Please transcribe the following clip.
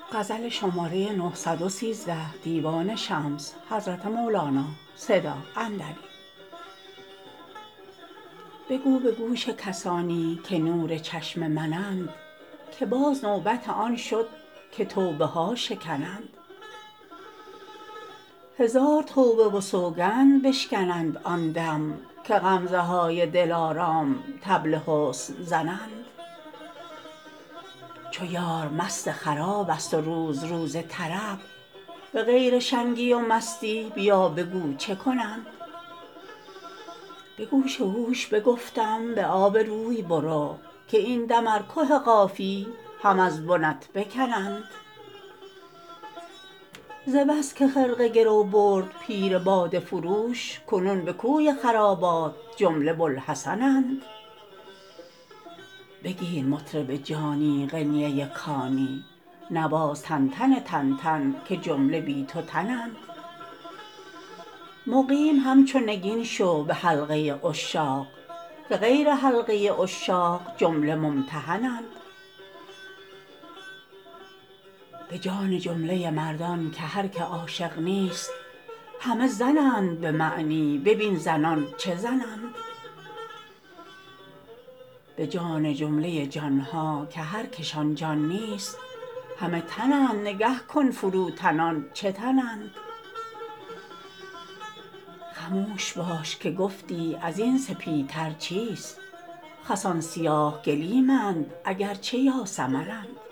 بگو به گوش کسانی که نور چشم منند که باز نوبت آن شد که توبه ها شکنند هزار توبه و سوگند بشکنند آن دم که غمزه های دلارام طبل حسن زنند چو یار مست خرابست و روز روز طرب به غیر شنگی و مستی بیا بگو چه کنند به گوش هوش بگفتم به آب روی برو که این دم ار که قافی هم از بنت بکنند ز بس که خرقه گرو برد پیر باده فروش کنون به کوی خرابات جمله بوالحسنند بگیر مطرب جانی غنیه کانی نواز تنتن تنتن که جمله بی تو تنند مقیم همچو نگین شو به حلقه عشاق که غیر حلقه عشاق جمله ممتحنند به جان جمله مردان که هر که عاشق نیست همه زنند به معنی ببین زنان چه زنند به جان جمله جان ها که هر کشان جان نیست همه تنند نگه کن فروتنان چه تنند خموش باش که گفتی از این سپیدتر چیست خسان سیاه گلیمند اگر چه یاسمنند